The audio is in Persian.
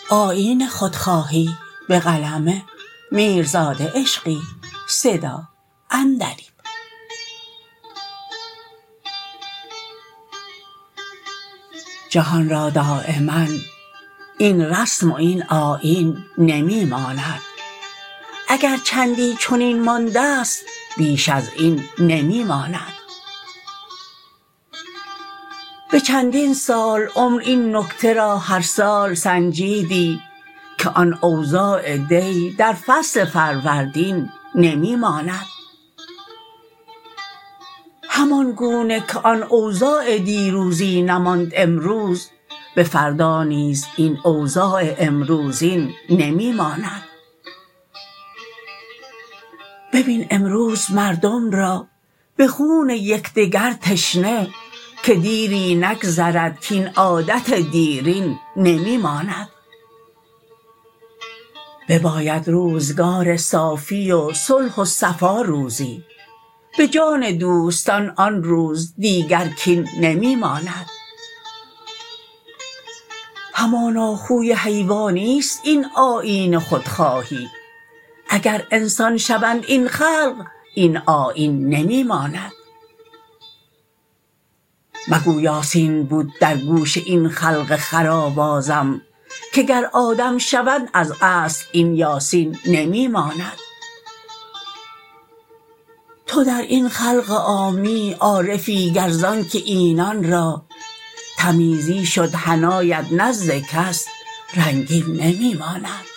آیین خودخواهی به قلم میرزاد عشقی. صدا عندلیب. جهان را دایما این رسم و این آیین نمی ماند، اگر چندی چنین مانده ست بیش از این نمی ماند. به چندین سال عمر این نکته را هر سال سنجیدی که آن اوضاع دی در فصل فروردین نمی ماند. همان گونه که آن اوضاع دیروزی نماند امروز، به فردا نیز این اوضاع امروزین نمی ماند. ببین امروز مردم را به خون یکدیگر تشنه، که دیری نگذرد کاین عادت دیرین نمی ماند. بباید روزگار صافی و صلح و صفا روزی، به جان دوستان آن روز دیگر کین نمی ماند. همانا خوی حیوانی است این آیین خودخواهی، اگر انسان شوند این خلق این آیین نمی ماند. مگو یاسین بود در گوش این خلق خر آوازم، که گر آدم شوند از اصل این یاسین نمی ماند. تو در این خلق عامی عارفی گر زانکه اینان را تمیزی شد حنایت نزد کس رنگین نمی ماند.